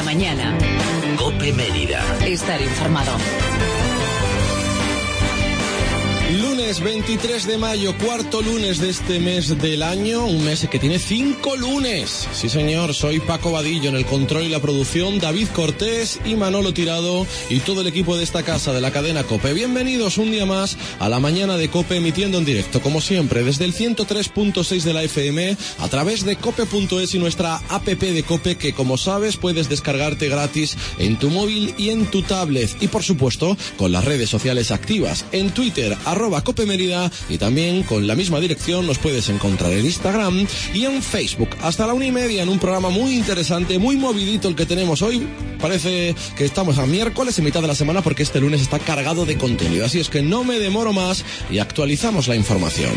mañana. COPE Mérida. Estar informado. Lunes 23 de mayo, cuarto lunes de este mes del año, un mes que tiene 5 lunes. Sí señor, soy Paco Vadillo, en el control y la producción, David Cortés y Manolo Tirado y todo el equipo de esta casa de la cadena COPE. Bienvenidos un día más a la mañana de COPE, emitiendo en directo, como siempre, desde el 103.6 de la FM, a través de cope.es y nuestra app de COPE, que como sabes puedes descargarte gratis en tu móvil y en tu tablet. Y por supuesto, con las redes sociales activas, en Twitter, @COPE Mérida, y también con la misma dirección nos puedes encontrar en Instagram y en Facebook. Hasta la 1:30 en un programa muy interesante, muy movidito el que tenemos hoy. Parece que estamos a miércoles, en mitad de la semana, porque este lunes está cargado de contenido. Así es que no me demoro más y actualizamos la información.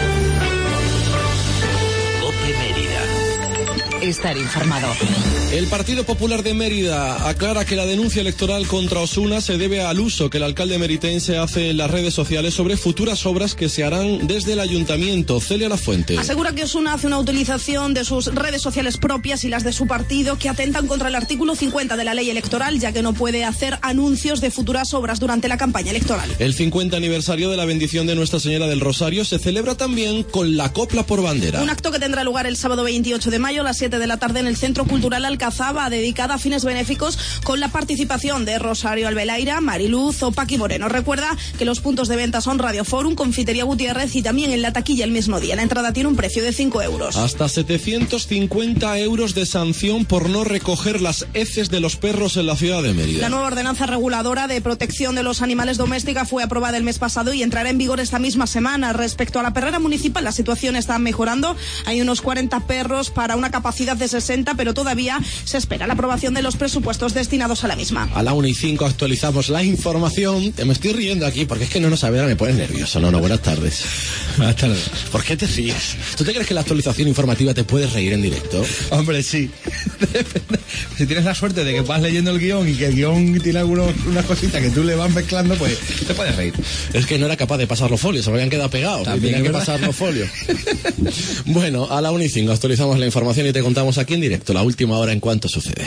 COPE Mérida. Estar informado. El Partido Popular de Mérida aclara que la denuncia electoral contra Osuna se debe al uso que el alcalde meritense hace en las redes sociales sobre futuras obras que se harán desde el ayuntamiento. Celia Lafuente. Asegura que Osuna hace una utilización de sus redes sociales propias y las de su partido que atentan contra el artículo 50 de la ley electoral, ya que no puede hacer anuncios de futuras obras durante la campaña electoral. El 50 aniversario de la bendición de Nuestra Señora del Rosario se celebra también con la Copla por Bandera. Un acto que tendrá lugar el sábado 28 de mayo a las 7 de la tarde en el Centro Cultural Alcazaba, dedicada a fines benéficos, con la participación de Rosario Albelaira, Mariluz o Paqui Moreno. Recuerda que los puntos de venta son Radio Forum, Confitería Gutiérrez y también en la taquilla el mismo día. La entrada tiene un precio de 5 euros. Hasta 750 euros de sanción por no recoger las heces de los perros en la ciudad de Mérida. La nueva ordenanza reguladora de protección de los animales domésticos fue aprobada el mes pasado y entrará en vigor esta misma semana. Respecto a la perrera municipal, la situación está mejorando. Hay unos 40 perros para una capacidad de 60, pero todavía se espera la aprobación de los presupuestos destinados a la misma. A la 1:05 actualizamos la información. Me estoy riendo aquí porque es que no saber, me pones nervioso. No, buenas tardes. Buenas tardes. ¿Por qué te ríes? ¿Tú te crees que la actualización informativa te puedes reír en directo? Hombre, sí. Si tienes la suerte de que vas leyendo el guión y que el guión tiene unas cositas que tú le vas mezclando, pues te puedes reír. Es que no era capaz de pasar los folios, se me habían quedado pegados. También tenía que ¿verdad? pasar los folios. Bueno, a la 1:05 actualizamos la información y te contamos aquí en directo la última hora en cuanto sucede.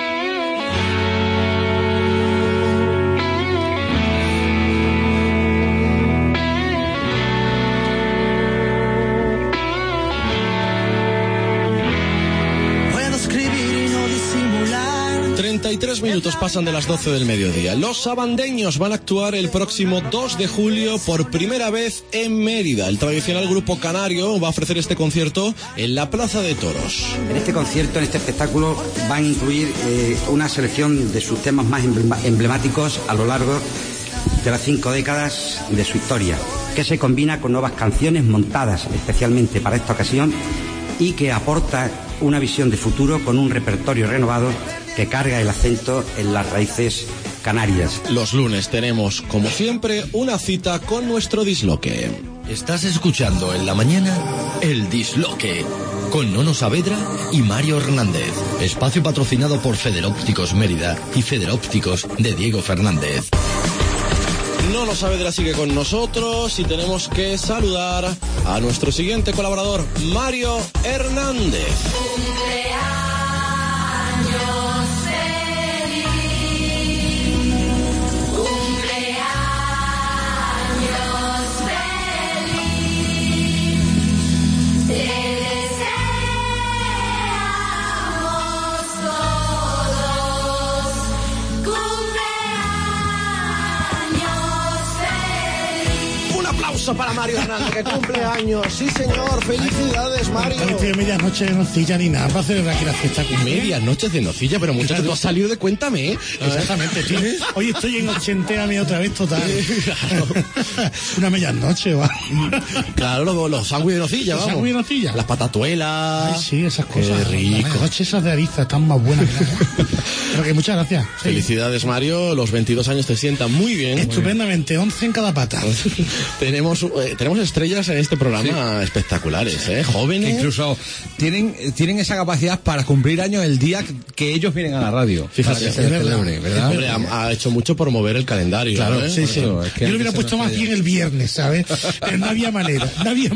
Puedo escribir y no disimular. 33 minutos pasan de las 12 del mediodía. Los sabandeños van a actuar el próximo 2 de julio por primera vez en Mérida. El tradicional grupo canario va a ofrecer este concierto en la Plaza de Toros. En este concierto, en este espectáculo, van a incluir una selección de sus temas más emblemáticos a lo largo de las 5 décadas de su historia, que se combina con nuevas canciones montadas especialmente para esta ocasión y que aporta una visión de futuro con un repertorio renovado que carga el acento en las raíces canarias. Los lunes tenemos, como siempre, una cita con nuestro disloque. Estás escuchando en la mañana El Disloque con Nono Saavedra y Mario Hernández. Espacio patrocinado por Federópticos Mérida y Federópticos de Diego Fernández. Nono Saavedra sigue con nosotros y tenemos que saludar a nuestro siguiente colaborador, Mario Hernández. Para Mario Hernández, que cumple años. Sí, señor, felicidades, Mario. No estoy en medianoche de nocilla ni nada para celebrar aquí la fiesta. Medianoche de nocilla, pero muchacho, tú has salido de Cuéntame. Exactamente, tío. Hoy estoy en ochentéame otra vez total. Claro. Una medianoche, va. Claro, los sándwiches de nocilla, vamos. ¿Sándwich de nocilla? Las patatuelas. Ay, sí, esas cosas. Qué rico. Las medianoches esas de Ariza están más buenas que nada. Pero que muchas gracias. Sí. Felicidades, Mario. Los 22 años te sientan muy bien. Estupendamente, 11 en cada pata. Tenemos tenemos estrellas en este programa espectaculares, jóvenes. Que incluso tienen esa capacidad para cumplir años el día que ellos vienen a la radio. Fíjate, para que se les celebre, ¿verdad? Hombre, ha hecho mucho por mover el calendario. Claro, Sí. Es que Yo lo hubiera puesto más bien el viernes, ¿sabes? Pero no había manera.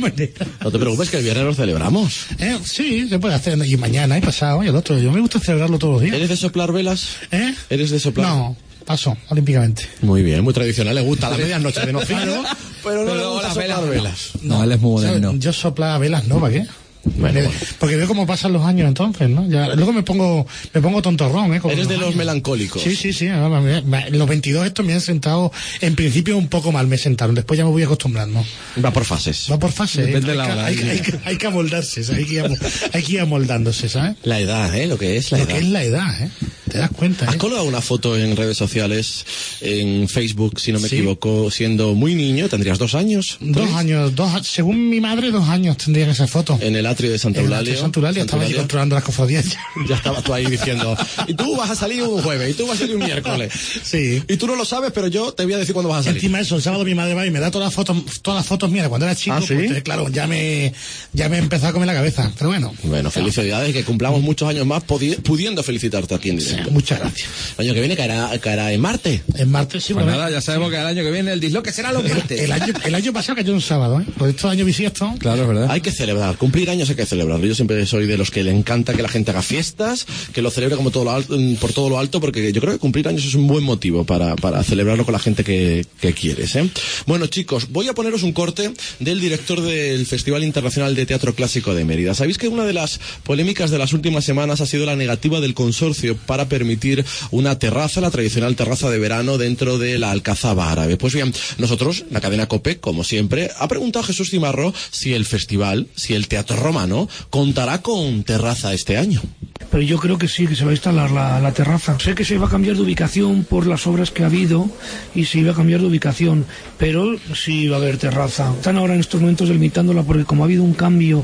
No te preocupes, que el viernes lo celebramos. Sí, se puede hacer. Y mañana, y pasado, y el otro. Yo me gusta celebrarlo todos los días. ¿Eres de soplar velas? ¿Eres de soplar? No, paso, olímpicamente. Muy bien, muy tradicional. Le gusta la medianoche de nocilla, pero no le gusta soplar velas. No, él es muy moderno. Yo soplaba velas, ¿no? ¿Para qué? Bueno. Porque veo cómo pasan los años entonces, ¿no? Luego me pongo tontorrón, Eres de los melancólicos. Sí. Los 22 estos me han sentado, en principio un poco mal me sentaron, después ya me voy acostumbrando. Va por fases. Va por fases. Depende de la hora. Hay que amoldarse, ¿sabes? Hay que ir amoldándose, ¿sabes? La edad, lo que es la Lo edad. que es la edad, Te das cuenta, ¿Has colgado una foto en redes sociales, en Facebook, si no me equivoco, siendo muy niño? ¿Tendrías 2 años? 2 años, según mi madre, 2 años tendrían esa foto. En el atrio de Santa Eulalia. Santa Eulalia, estaba allí controlando las cofradías. Ya estabas tú ahí diciendo, y tú vas a salir un jueves, y tú vas a salir un miércoles. Sí. Y tú no lo sabes, pero yo te voy a decir cuándo vas a salir. Encima eso, el sábado mi madre va y me da todas las fotos mías de cuando era chico. ¿Ah, sí? Pues, claro, ya me empezó a comer la cabeza, pero bueno. Bueno, felicidades, que cumplamos muchos años más pudiendo felicitarte aquí en directo. Muchas gracias. El año que viene caerá en Marte. En martes, sí. Pues bueno, nada, ya sabemos que el año que viene el disloque será los martes. el año pasado cayó un sábado, Por estos años bisiestos. Claro, es verdad. Hay que celebrar, cumplir años hay que celebrarlo. Yo siempre soy de los que le encanta que la gente haga fiestas, que lo celebre como por todo lo alto, porque yo creo que cumplir años es un buen motivo para celebrarlo con la gente que quieres, Bueno, chicos, voy a poneros un corte del director del Festival Internacional de Teatro Clásico de Mérida. ¿Sabéis que una de las polémicas de las últimas semanas ha sido la negativa del consorcio para permitir una terraza, la tradicional terraza de verano dentro de la Alcazaba Árabe? Pues bien, nosotros, la cadena COPE, como siempre, ha preguntado a Jesús Cimarro si el festival, si el Teatro Romano, contará con terraza este año. Pero yo creo que sí, que se va a instalar la terraza. Sé que se va a cambiar de ubicación por las obras que ha habido y se iba a cambiar de ubicación, pero sí va a haber terraza. Están ahora en estos momentos delimitándola porque como ha habido un cambio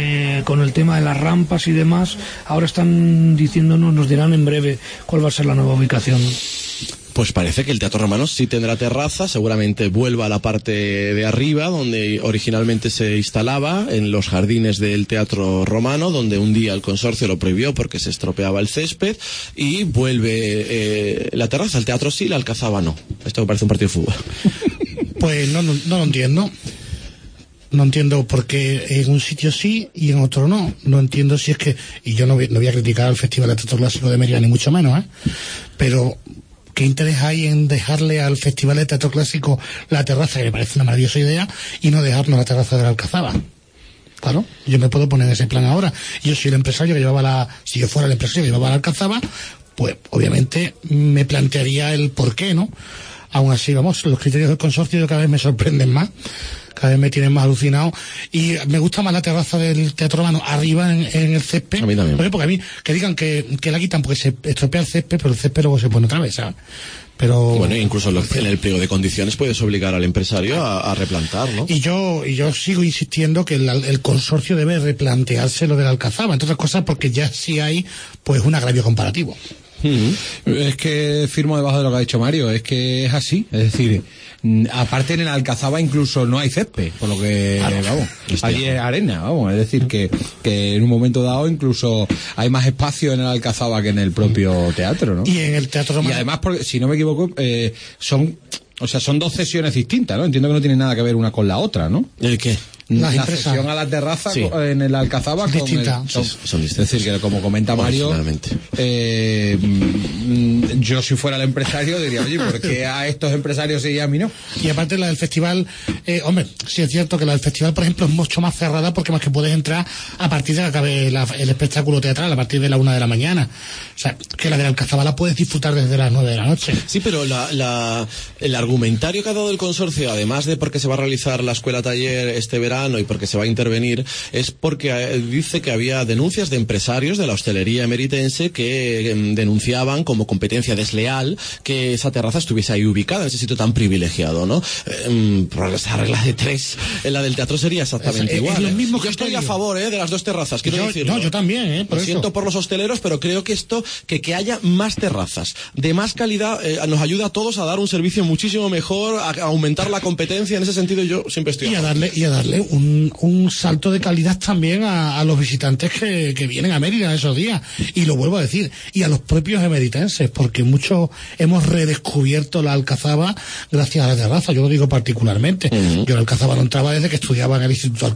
con el tema de las rampas y demás, ahora están diciéndonos, nos dirán en breve cuál va a ser la nueva ubicación. Pues parece que el Teatro Romano sí tendrá terraza, seguramente vuelva a la parte de arriba, donde originalmente se instalaba, en los jardines del Teatro Romano, donde un día el consorcio lo prohibió porque se estropeaba el césped, y vuelve la terraza, el teatro sí, la Alcazaba no. Esto me parece un partido de fútbol. Pues no lo entiendo. No entiendo por qué en un sitio sí y en otro no. No entiendo si es que, y yo no voy a criticar al Festival de Teatro Clásico de Mérida, ni mucho menos, pero ¿qué interés hay en dejarle al Festival de Teatro Clásico la terraza, que me parece una maravillosa idea, y no dejarnos la terraza de la Alcazaba? Claro, yo me puedo poner en ese plan ahora. Yo soy el empresario que llevaba si yo fuera el empresario que llevaba la Alcazaba, pues obviamente me plantearía el por qué, ¿no? Aún así, vamos, los criterios del consorcio cada vez me sorprenden más, cada vez me tienen más alucinado, y me gusta más la terraza del Teatro Romano arriba en el césped. A mí también. Porque a mí, que digan que la quitan porque se estropea el césped, pero el césped luego se pone otra vez, ¿sabes? Pero bueno, incluso en el pliego de condiciones puedes obligar al empresario a replantar, ¿no? Y yo sigo insistiendo que el consorcio debe replantearse lo de la Alcazaba, entre otras cosas porque ya sí hay pues un agravio comparativo. Es que firmo debajo de lo que ha dicho Mario, es que es así, es decir, aparte en el Alcazaba incluso no hay césped, por lo que, vamos, allí es arena, vamos, es decir que en un momento dado incluso hay más espacio en el Alcazaba que en el propio teatro, ¿no? Y en el Teatro Romano. Y además, porque, si no me equivoco, son 2 sesiones distintas, ¿no? Entiendo que no tienen nada que ver una con la otra, ¿no? ¿El qué? Las la empresas. sesión a la terraza Sí. en el Alcazaba Son distintas. Son distintas. es decir, que como comenta Mario, yo si fuera el empresario diría, oye, ¿por qué a estos empresarios sí y a mí no? Y aparte la del festival, hombre, sí es cierto que la del festival, por ejemplo, es mucho más cerrada porque más que puedes entrar a partir de que acabe el espectáculo teatral, a partir de la 1 de la mañana. O sea, que la de la Alcazaba la puedes disfrutar desde las 9 de la noche. Sí, pero el argumentario que ha dado el consorcio, además de porque se va a realizar la escuela taller este verano, verano y porque se va a intervenir, es porque dice que había denuncias de empresarios de la hostelería emeritense que denunciaban como competencia desleal que esa terraza estuviese ahí ubicada en ese sitio tan privilegiado, ¿no? Por esa regla de 3, en la del teatro sería exactamente igual. Es lo mismo. Yo estoy a favor de las dos terrazas, quiero decirlo. No, yo también, Lo siento por los hosteleros, pero creo que que haya más terrazas de más calidad nos ayuda a todos a dar un servicio muchísimo mejor, a aumentar la competencia. En ese sentido yo siempre estoy a darle un salto de calidad también a los visitantes que vienen a Mérida esos días, y lo vuelvo a decir, y a los propios emeritenses, porque muchos hemos redescubierto la Alcazaba gracias a la terraza. Yo lo digo particularmente. Yo en la Alcazaba no entraba desde que estudiaba en el instituto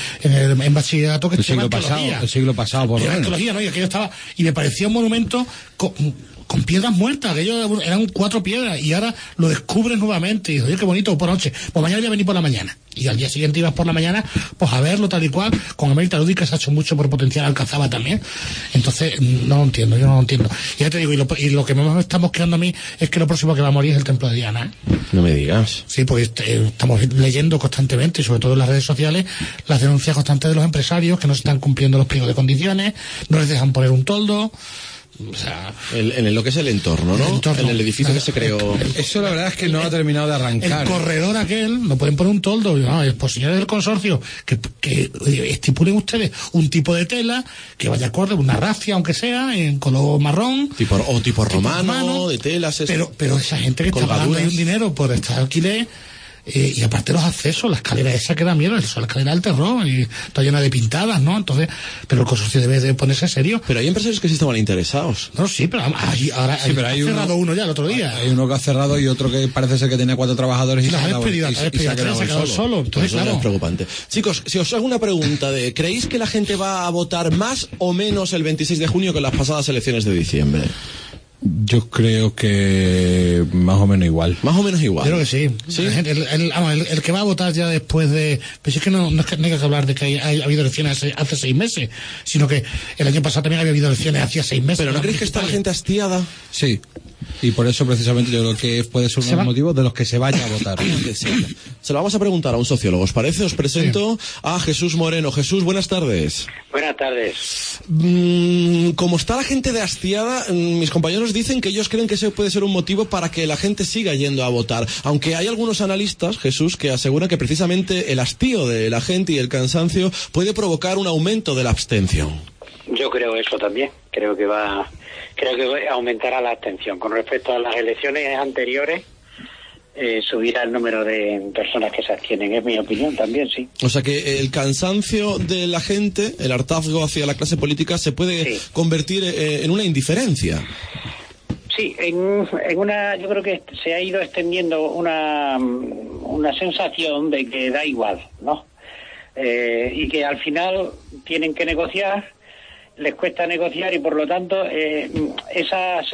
en bachillerato, que el siglo pasado por lo menos. Arqueología, ¿no? Y aquello estaba, y me parecía un monumento con piedras muertas, aquello eran 4 piedras, y ahora lo descubres nuevamente y dices, oye, qué bonito, por noche, pues mañana voy a venir por la mañana, y al día siguiente ibas por la mañana pues a verlo tal y cual. Con América Lúdica se ha hecho mucho por potenciar Alcazaba también. Entonces yo no lo entiendo. Y ya te digo, y lo que me está mosqueando a mí es que lo próximo que va a morir es el templo de Diana, ¿eh? No me digas. Sí, porque estamos leyendo constantemente, y sobre todo en las redes sociales, las denuncias constantes de los empresarios que no se están cumpliendo los pliegos de condiciones, no les dejan poner un toldo. O sea, en lo que es el entorno, ¿no? En el edificio que se creó. Eso la verdad es que no ha terminado de arrancar. El corredor aquel, no pueden poner un toldo. No, pues señores del consorcio, que estipulen ustedes un tipo de tela que vaya acorde, una rafia, aunque sea, en color marrón. Tipo romano, de telas. Eso. Pero esa gente que está pagando ahí un dinero por este alquiler. Y aparte los accesos, la escalera esa que da miedo, la escalera del terror, y está llena de pintadas, ¿no? Entonces, pero el consorcio debe de ponerse serio. Pero hay empresarios que sí estaban interesados. No, sí, pero ahora ha cerrado uno ya el otro día. Hay uno que ha cerrado y otro que parece ser que tenía 4 trabajadores y se ha quedado solo. Entonces, claro, es preocupante. Chicos, si os hago una pregunta ¿creéis que la gente va a votar más o menos el 26 de junio que en las pasadas elecciones de diciembre? Yo creo que más o menos igual. Más o menos igual. Yo creo que sí. ¿Sí? El que va a votar ya después de... Pues es que no es que hay que hablar de que ha habido elecciones hace 6 meses, sino que el año pasado también había habido elecciones hacía 6 meses. ¿Pero no creéis que está la gente hastiada? Sí. Y por eso precisamente yo creo que puede ser uno de los motivos de los que se vaya a votar. Se lo vamos a preguntar a un sociólogo, ¿os parece? Os presento a Jesús Moreno. Jesús, buenas tardes. Buenas tardes. Como está la gente de hastiada, mis compañeros dicen que ellos creen que ese puede ser un motivo para que la gente siga yendo a votar. Aunque hay algunos analistas, Jesús, que aseguran que precisamente el hastío de la gente y el cansancio puede provocar un aumento de la abstención. Yo creo eso también. Creo que aumentará la abstención. Con respecto a las elecciones anteriores, subirá el número de personas que se abstienen. Es mi opinión también, sí. O sea que el cansancio de la gente, el hartazgo hacia la clase política, se puede convertir en una indiferencia. Sí, yo creo que se ha ido extendiendo una sensación de que da igual, ¿no? Y que al final tienen que negociar, les cuesta negociar, y por lo tanto esa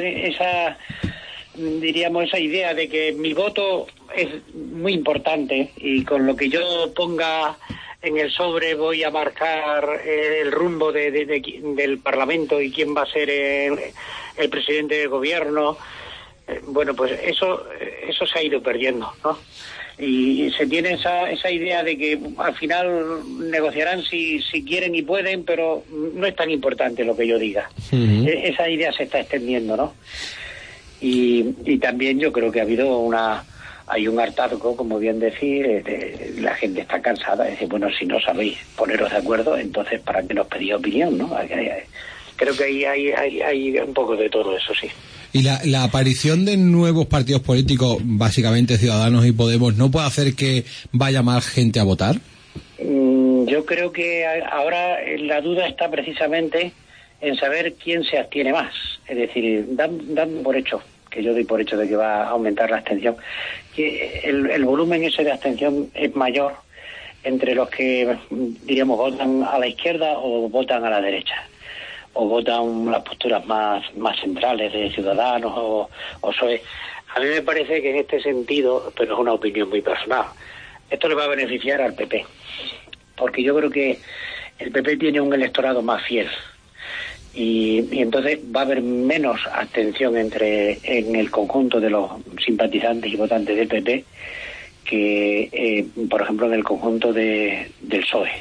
idea de que mi voto es muy importante y con lo que yo ponga en el sobre voy a marcar el rumbo del Parlamento y quién va a ser el presidente del gobierno. Bueno, pues eso se ha ido perdiendo, ¿no? Y se tiene esa idea de que al final negociarán si quieren y pueden, pero no es tan importante lo que yo diga. Uh-huh. Esa idea se está extendiendo, ¿no? Y también yo creo que hay un hartazgo, como bien decir, la gente está cansada. Dice, bueno, si no sabéis poneros de acuerdo, entonces ¿para qué nos pedís opinión, no? Creo que hay un poco de todo eso, sí. ¿Y la aparición de nuevos partidos políticos, básicamente Ciudadanos y Podemos, no puede hacer que vaya más gente a votar? Yo creo que ahora la duda está precisamente en saber quién se abstiene más. Es decir, dando por hecho, que yo doy por hecho de que va a aumentar la abstención, que el volumen ese de abstención es mayor entre los que, diríamos, votan a la izquierda o votan a la derecha, o votan las posturas más centrales de Ciudadanos o PSOE. A mí me parece que en este sentido, pero es una opinión muy personal, esto le va a beneficiar al PP, porque yo creo que el PP tiene un electorado más fiel y entonces va a haber menos abstención en el conjunto de los simpatizantes y votantes del PP que por ejemplo, en el conjunto del PSOE.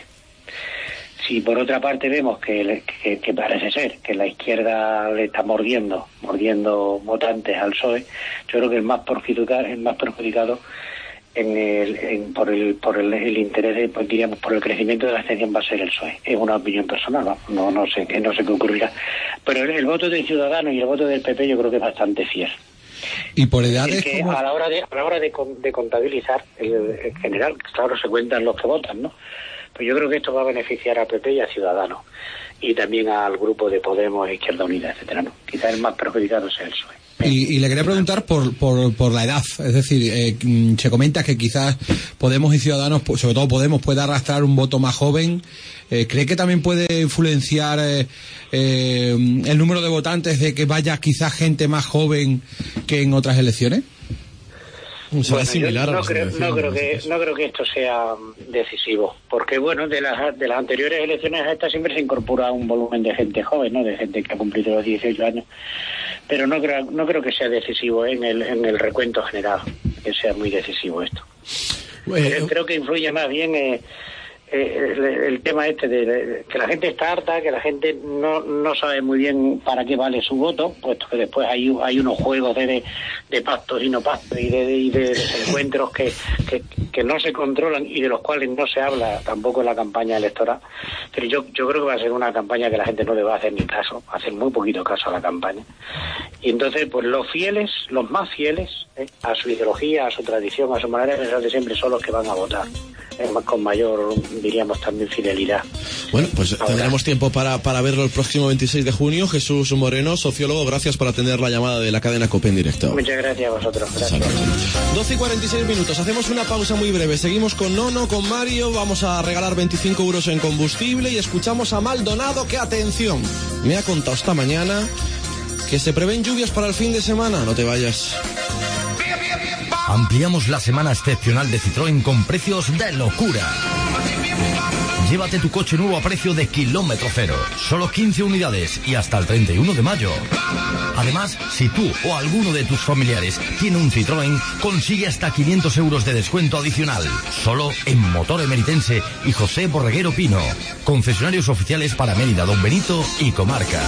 Si por otra parte vemos que parece ser que la izquierda le está mordiendo votantes al PSOE, yo creo que el más perjudicado por el interés, pues diríamos, por el crecimiento de la abstención va a ser el PSOE. Es una opinión personal, no sé qué ocurrirá. Pero el voto de Ciudadanos y el voto del PP yo creo que es bastante fiel. Y por edades, que a la hora de contabilizar, en general, claro, se cuentan los que votan, ¿no? Pues yo creo que esto va a beneficiar a PP y a Ciudadanos, y también al grupo de Podemos, Izquierda Unida, etcétera, ¿no? Quizás el más perjudicado sea el PSOE. Y le quería preguntar por la edad, es decir, se comenta que quizás Podemos y Ciudadanos, sobre todo Podemos, pueda arrastrar un voto más joven. ¿Cree que también puede influenciar el número de votantes, de que vaya quizás gente más joven que en otras elecciones? Bueno, similar no creo que esto sea decisivo, porque bueno, de las anteriores elecciones a estas siempre se incorpora un volumen de gente joven, ¿no? De gente que ha cumplido los 18 años, pero no creo que sea decisivo en el recuento general, que sea muy decisivo esto. Creo que influye más bien el tema este de que la gente está harta, que la gente no sabe muy bien para qué vale su voto, puesto que después hay unos juegos de pactos y no pactos y de desencuentros que no se controlan y de los cuales no se habla tampoco en la campaña electoral. Pero yo creo que va a ser una campaña que la gente no le va a hacer ni caso, hacer muy poquito caso a la campaña. Y entonces, pues los más fieles a su ideología, a su tradición, a su manera de pensar de siempre, son los que van a votar con mayor, diríamos, también fidelidad. Bueno, pues tendremos tiempo para verlo el próximo 26 de junio. Jesús Moreno, sociólogo, gracias por atender la llamada de la cadena COPE en directo. Muchas gracias a vosotros. Gracias. 12:46, hacemos una pausa muy breve. Seguimos con Nono, con Mario, vamos a regalar 25 euros en combustible y escuchamos a Maldonado, que atención, me ha contado esta mañana que se prevén lluvias para el fin de semana. No te vayas. Ampliamos la semana excepcional de Citroën con precios de locura. Llévate tu coche nuevo a precio de kilómetro cero. Solo 15 unidades y hasta el 31 de mayo. Además, si tú o alguno de tus familiares tiene un Citroën, consigue hasta 500 euros de descuento adicional. Solo en Motor Emeritense y José Borreguero Pino. Concesionarios oficiales para Mérida, Don Benito y comarca.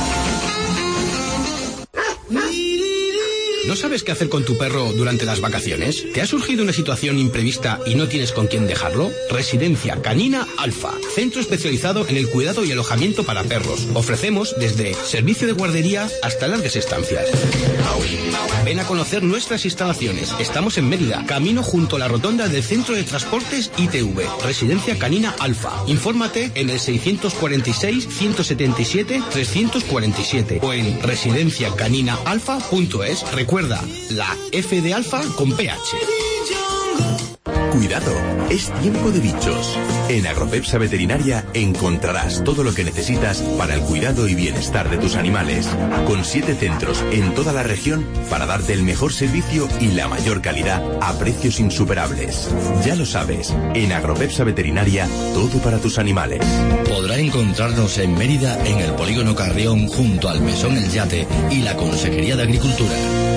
¿No sabes qué hacer con tu perro durante las vacaciones? ¿Te ha surgido una situación imprevista y no tienes con quién dejarlo? Residencia Canina Alfa, centro especializado en el cuidado y alojamiento para perros. Ofrecemos desde servicio de guardería hasta largas estancias. Ven a conocer nuestras instalaciones. Estamos en Mérida, camino junto a la rotonda del Centro de Transportes ITV. Residencia Canina Alfa. Infórmate en el 646-177-347 o en residenciacaninaalfa.es. Recuerda, la F de alfa con PH. Cuidado, es tiempo de bichos. En Agropepsa Veterinaria encontrarás todo lo que necesitas para el cuidado y bienestar de tus animales, con 7 centros en toda la región para darte el mejor servicio y la mayor calidad a precios insuperables. Ya lo sabes, en Agropepsa Veterinaria, todo para tus animales. Podrá encontrarnos en Mérida, en el Polígono Carrión, junto al Mesón El Yate y la Consejería de Agricultura.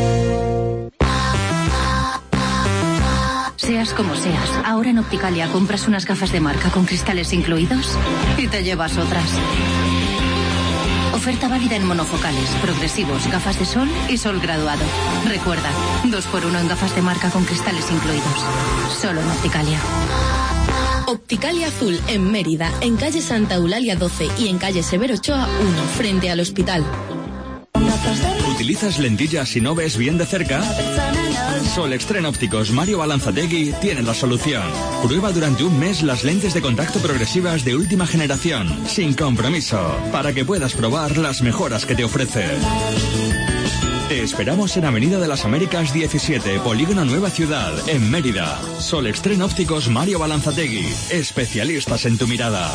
Seas como seas, ahora en Opticalia compras unas gafas de marca con cristales incluidos y te llevas otras. Oferta válida en monofocales, progresivos, gafas de sol y sol graduado. Recuerda, 2x1 en gafas de marca con cristales incluidos. Solo en Opticalia. Opticalia Azul en Mérida, en calle Santa Eulalia 12 y en calle Severo Ochoa 1, frente al hospital. ¿Utilizas lentillas y no ves bien de cerca? Solextren Ópticos Mario Balanzategui tiene la solución. Prueba durante un mes las lentes de contacto progresivas de última generación, sin compromiso, para que puedas probar las mejoras que te ofrece. Te esperamos en Avenida de las Américas 17, Polígono Nueva Ciudad, en Mérida. Solextren Ópticos Mario Balanzategui, especialistas en tu mirada.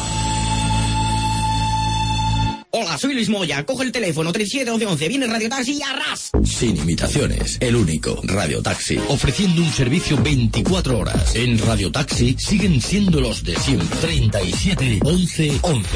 Hola, soy Luis Moya. Coge el teléfono 371111. Viene Radio Taxi y arras. Sin imitaciones, el único Radio Taxi, ofreciendo un servicio 24 horas. En Radio Taxi siguen siendo los de siempre. 37 11 11.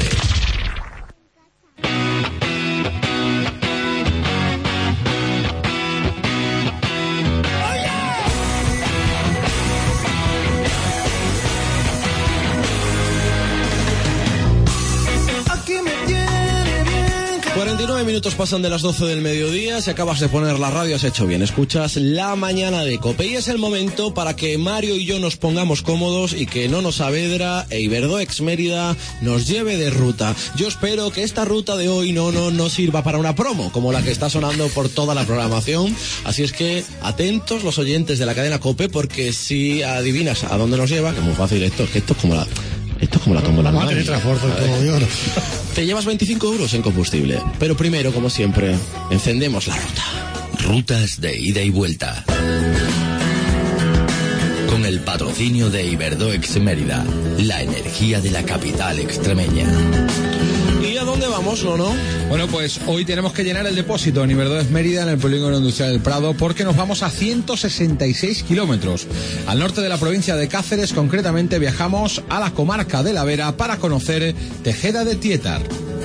49 minutos pasan de las 12 del mediodía. Si acabas de poner la radio, has hecho bien. Escuchas La Mañana de COPE y es el momento para que Mario y yo nos pongamos cómodos y que Nono Saavedra e Iberdoex Mérida nos lleve de ruta. Yo espero que esta ruta de hoy no sirva para una promo como la que está sonando por toda la programación. Así es que atentos los oyentes de la cadena COPE, porque si adivinas a dónde nos lleva, que es muy fácil esto, que esto es como la tómbola. Vamos a tener transporte todo, Dios. Te llevas 25 euros en combustible. Pero primero, como siempre, encendemos la ruta. Rutas de ida y vuelta. Con el patrocinio de Iberdoex Mérida, la energía de la capital extremeña. ¿Y a dónde vamos, Nono? Bueno, pues hoy tenemos que llenar el depósito en Iberdoex Mérida, en el polígono industrial del Prado, porque nos vamos a 166 kilómetros. Al norte de la provincia de Cáceres, concretamente viajamos a la comarca de la Vera para conocer Tejeda de Tietar.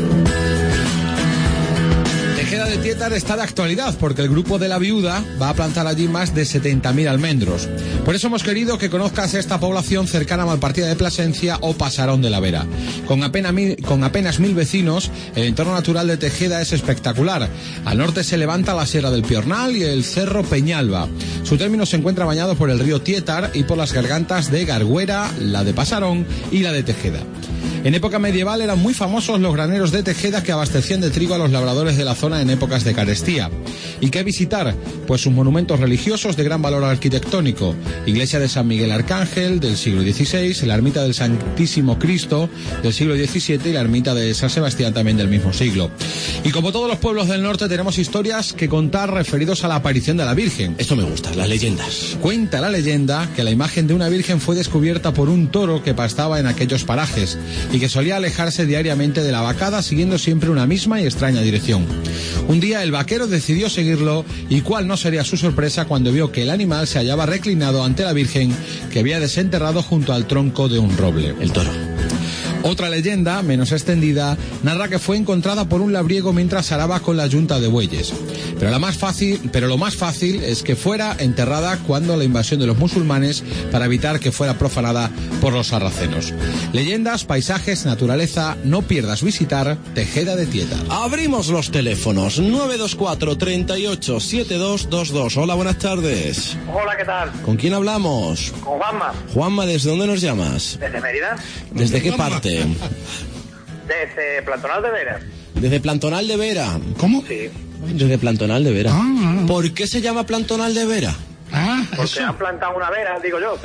Tejeda de Tietar está de actualidad porque el grupo de La Viuda va a plantar allí más de 70.000 almendros. Por eso hemos querido que conozcas esta población cercana a Malpartida de Plasencia o Pasarón de la Vera. Con apenas 1.000 vecinos, el entorno natural de Tejeda es espectacular. Al norte se levanta la Sierra del Piornal y el Cerro Peñalba. Su término se encuentra bañado por el río Tietar y por las gargantas de Garguera, la de Pasarón y la de Tejeda. En época medieval eran muy famosos los graneros de Tejeda que abastecían de trigo a los labradores de la zona en épocas de carestía. ¿Y qué visitar? Pues sus monumentos religiosos de gran valor arquitectónico. Iglesia de San Miguel Arcángel del siglo XVI, la ermita del Santísimo Cristo del siglo XVII y la ermita de San Sebastián también del mismo siglo. Y como todos los pueblos del norte tenemos historias que contar referidos a la aparición de la Virgen. Esto me gusta, las leyendas. Cuenta la leyenda que la imagen de una Virgen fue descubierta por un toro que pastaba en aquellos parajes y que solía alejarse diariamente de la vacada siguiendo siempre una misma y extraña dirección. Un día el vaquero decidió seguirlo y cuál no sería su sorpresa cuando vio que el animal se hallaba reclinado ante la Virgen que había desenterrado junto al tronco de un roble. El toro. Otra leyenda, menos extendida, narra que fue encontrada por un labriego mientras araba con la yunta de bueyes. Pero lo más fácil es que fuera enterrada cuando la invasión de los musulmanes para evitar que fuera profanada por los sarracenos. Leyendas, paisajes, naturaleza, no pierdas visitar Tejeda de Tietar. Abrimos los teléfonos 924 38 7222. Hola, buenas tardes. Hola, ¿qué tal? ¿Con quién hablamos? Con Juanma. Juanma, ¿desde dónde nos llamas? ¿Desde Mérida? ¿Desde qué parte? Desde Plantonal de Vera. Desde Plantonal de Vera. ¿Cómo? Sí. Desde Plantonal de Vera. ¿Por qué se llama Plantonal de Vera? Porque han plantado una vera, digo yo.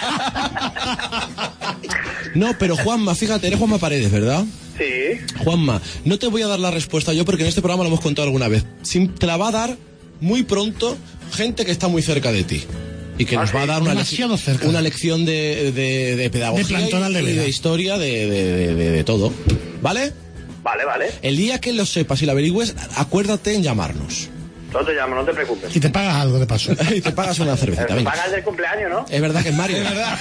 No, pero Juanma, fíjate, eres Juanma Paredes, ¿verdad? Sí. Juanma, no te voy a dar la respuesta yo porque en este programa lo hemos contado alguna vez. Te la va a dar muy pronto gente que está muy cerca de ti. Y que nos va a dar una lección de pedagogía y de historia de todo. ¿Vale? Vale. El día que lo sepas y lo averigües, acuérdate en llamarnos. Yo te llamo, no te preocupes. Y te pagas algo de paso. Y te pagas una cervecita. Te pagas del cumpleaños, ¿no? Es verdad que es Mario. Es verdad.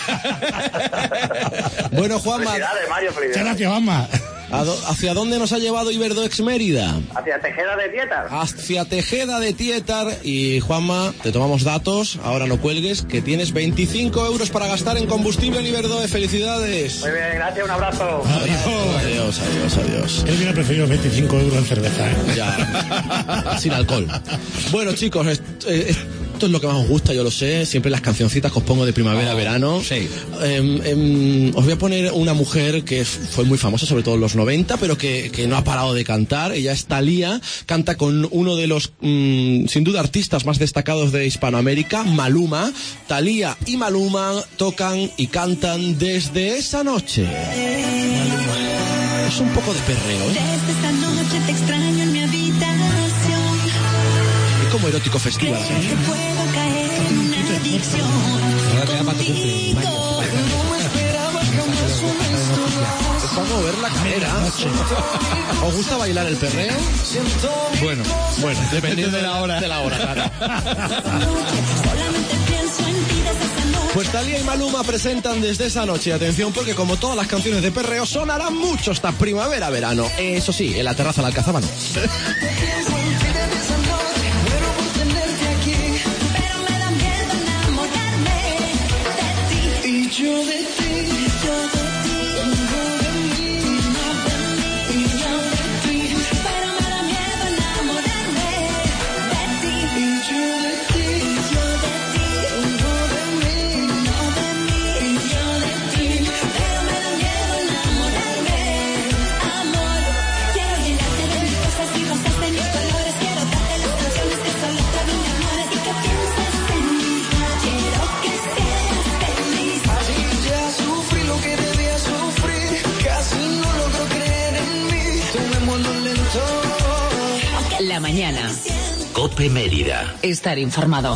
Bueno, Juanma. Felicidades, Mario, felicidades. Gracias, Juanma. ¿Hacia dónde nos ha llevado Iberdoex Mérida? Hacia Tejeda de Tietar. Hacia Tejeda de Tietar. Y Juanma, te tomamos datos, ahora no cuelgues, que tienes 25 euros para gastar en combustible en Iberdoex. ¡Felicidades! Muy bien, gracias, un abrazo. Adiós. Él hubiera preferido 25 euros en cerveza, ¿eh? Ya, sin alcohol. Bueno, chicos, esto es lo que más os gusta, yo lo sé. Siempre las cancioncitas que os pongo de primavera, verano. Sí. Os voy a poner una mujer que fue muy famosa, sobre todo en los 90, pero que no ha parado de cantar. Ella es Thalía, canta con uno de los, sin duda, artistas más destacados de Hispanoamérica, Maluma. Thalía y Maluma tocan y cantan Desde esa noche. Es un poco de perreo, ¿eh? Desde esta noche te extraño en mi habitación. Es como erótico festival. Creo que puedo caer en una adicción. Es para mover la cadera. ¿Os gusta bailar el perreo? Bueno, dependiendo de la hora. Claro. Pues Thalía y Maluma presentan Desde esa noche. Atención, porque como todas las canciones de perreo, sonarán mucho esta primavera-verano. Eso sí, en la terraza de la Alcazaba no. La mañana. COPE Mérida. Estar informado.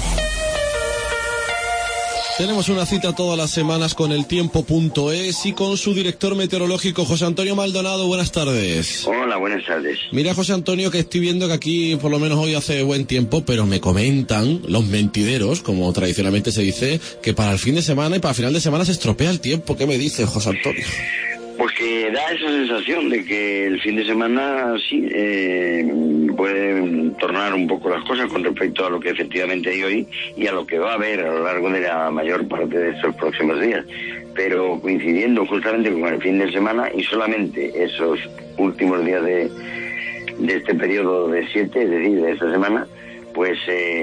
Tenemos una cita todas las semanas con el tiempo.es y con su director meteorológico, José Antonio Maldonado. Buenas tardes. Hola, buenas tardes. Mira, José Antonio, que estoy viendo que aquí, por lo menos hoy hace buen tiempo, pero me comentan los mentideros, como tradicionalmente se dice, que para el fin de semana y para el final de semana se estropea el tiempo. ¿Qué me dices, José Antonio? Pues que da esa sensación de que el fin de semana sí pueden tornar un poco las cosas con respecto a lo que efectivamente hay hoy y a lo que va a haber a lo largo de la mayor parte de estos próximos días. Pero coincidiendo justamente con el fin de semana y solamente esos últimos días de este periodo de 7, es decir, de esta semana, pues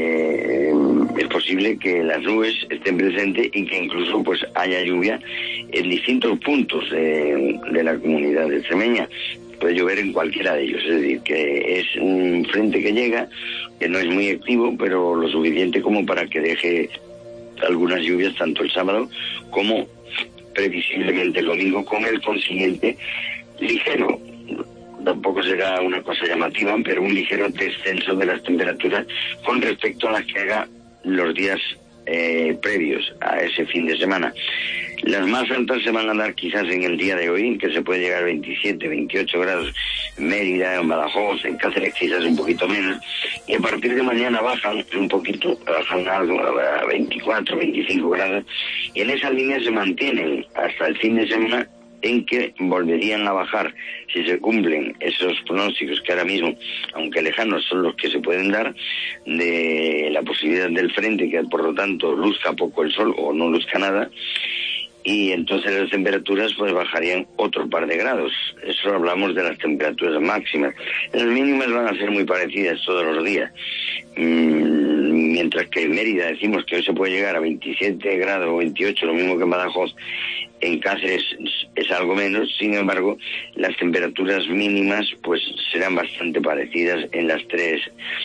es posible que las nubes estén presentes y que incluso pues haya lluvia en distintos puntos de la comunidad extremeña. Puede llover en cualquiera de ellos, es decir, que es un frente que llega, que no es muy activo, pero lo suficiente como para que deje algunas lluvias tanto el sábado como previsiblemente el domingo, con el consiguiente ligero, tampoco será una cosa llamativa, pero un ligero descenso de las temperaturas con respecto a las que haga los días previos a ese fin de semana. Las más altas se van a dar quizás en el día de hoy, que se puede llegar a 27, 28 grados en Mérida, en Badajoz, en Cáceres quizás un poquito menos, y a partir de mañana bajan un poquito, bajan algo a 24, 25 grados, y en esa línea se mantienen hasta el fin de semana, en que volverían a bajar si se cumplen esos pronósticos que ahora mismo, aunque lejanos, son los que se pueden dar, de la posibilidad del frente, que por lo tanto luzca poco el sol o no luzca nada, y entonces las temperaturas pues bajarían otro par de grados. Eso hablamos de las temperaturas máximas. Las mínimas van a ser muy parecidas todos los días. Mientras que en Mérida decimos que hoy se puede llegar a 27 grados o 28, lo mismo que en Badajoz, en Cáceres es algo menos. Sin embargo, las temperaturas mínimas pues serán bastante parecidas en las tres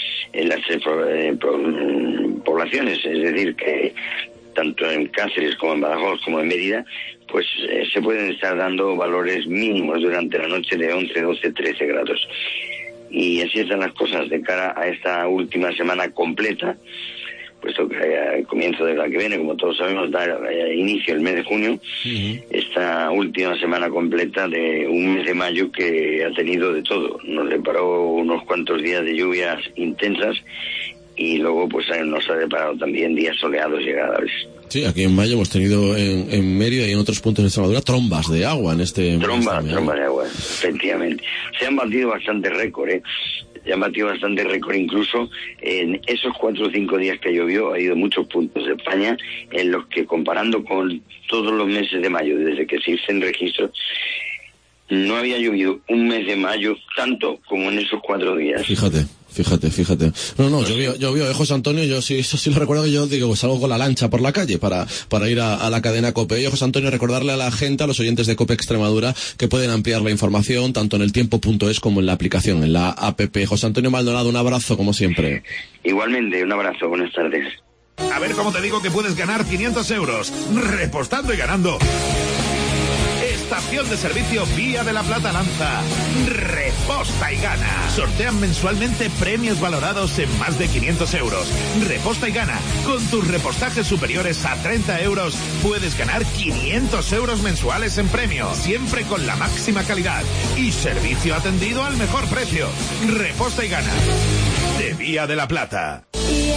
poblaciones, es decir, que tanto en Cáceres como en Badajoz como en Mérida, pues se pueden estar dando valores mínimos durante la noche de 11, 12, 13 grados. Y así están las cosas de cara a esta última semana completa, puesto que al comienzo de la que viene, como todos sabemos, da inicio el mes de junio, esta última semana completa de un mes de mayo que ha tenido de todo. Nos deparó unos cuantos días de lluvias intensas y luego pues nos ha deparado también días soleados y agradables. Sí, aquí en mayo hemos tenido en Mérida y en otros puntos de Extremadura trombas de agua en este... Trombas de agua, efectivamente. Se han batido bastante récord, Se han batido bastante récord incluso en esos 4 o 5 días que llovió. Ha habido muchos puntos de España en los que, comparando con todos los meses de mayo, desde que se hizo en registro, no había llovido un mes de mayo tanto como en esos 4 días. Fíjate. No, llovió, José Antonio, yo sí, eso sí lo recuerdo, que yo digo, pues salgo con la lancha por la calle para ir a la cadena COPE. Y José Antonio, recordarle a la gente, a los oyentes de COPE Extremadura, que pueden ampliar la información tanto en el tiempo.es como en la aplicación, en la app. José Antonio Maldonado, un abrazo como siempre. Igualmente, un abrazo, buenas tardes. A ver cómo te digo que puedes ganar 500 euros, repostando y ganando. Estación de servicio Vía de la Plata lanza Reposta y Gana. Sortean mensualmente premios valorados en más de 500 euros. Reposta y Gana. Con tus repostajes superiores a 30 euros puedes ganar 500 euros mensuales en premios. Siempre con la máxima calidad y servicio atendido al mejor precio. Reposta y Gana. De Vía de la Plata.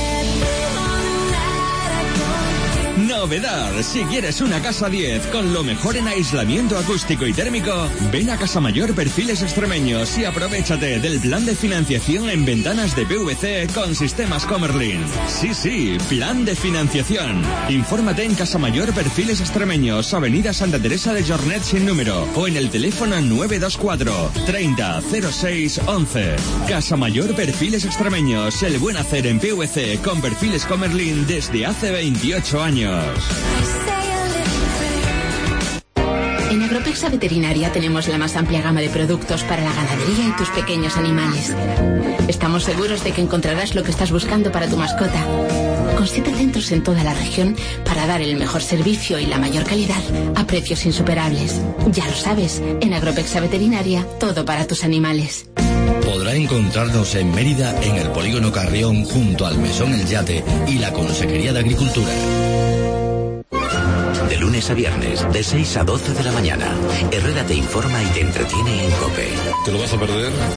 Novedad, si quieres una casa 10 con lo mejor en aislamiento acústico y térmico, ven a Casa Mayor Perfiles Extremeños y aprovéchate del plan de financiación en ventanas de PVC con sistemas Comerlin. Sí, plan de financiación. Infórmate en Casa Mayor Perfiles Extremeños, Avenida Santa Teresa de Jornet sin número, o en el teléfono 924 30 06 11. Casa Mayor Perfiles Extremeños, el buen hacer en PVC con perfiles Comerlin desde hace 28 años. En Agropexa Veterinaria tenemos la más amplia gama de productos para la ganadería y tus pequeños animales. Estamos seguros de que encontrarás lo que estás buscando para tu mascota. Con 7 centros en toda la región para dar el mejor servicio y la mayor calidad a precios insuperables. Ya lo sabes, en Agropexa Veterinaria, todo para tus animales. Podrá encontrarnos en Mérida, en el Polígono Carrión, junto al Mesón El Yate y la Consejería de Agricultura. De lunes a viernes, de 6 a 12 de la mañana, Herrera te informa y te entretiene en COPE. ¿Te lo vas a perder?